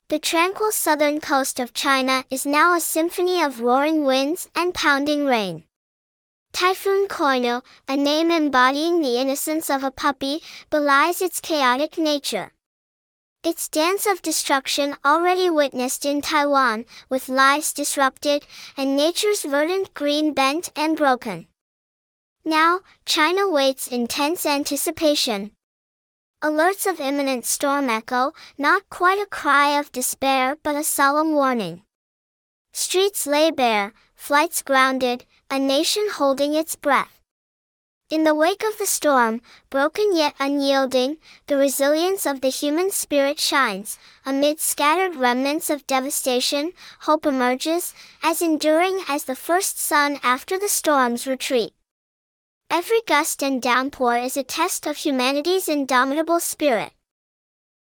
The tranquil southern coast of China is now a symphony of roaring winds and pounding rain. Typhoon Koinu, a name embodying the innocence of a puppy, belies its chaotic nature. Its dance of destruction already witnessed in Taiwan, with lives disrupted, and nature's verdant green bent and broken. Now, China waits in tense anticipation. Alerts of imminent storm echo, not quite a cry of despair but a solemn warning. Streets lay bare, flights grounded, a nation holding its breath. In the wake of the storm, broken yet unyielding, the resilience of the human spirit shines. Amid scattered remnants of devastation, hope emerges, as enduring as the first sun after the storm's retreat. Every gust and downpour is a test of humanity's indomitable spirit.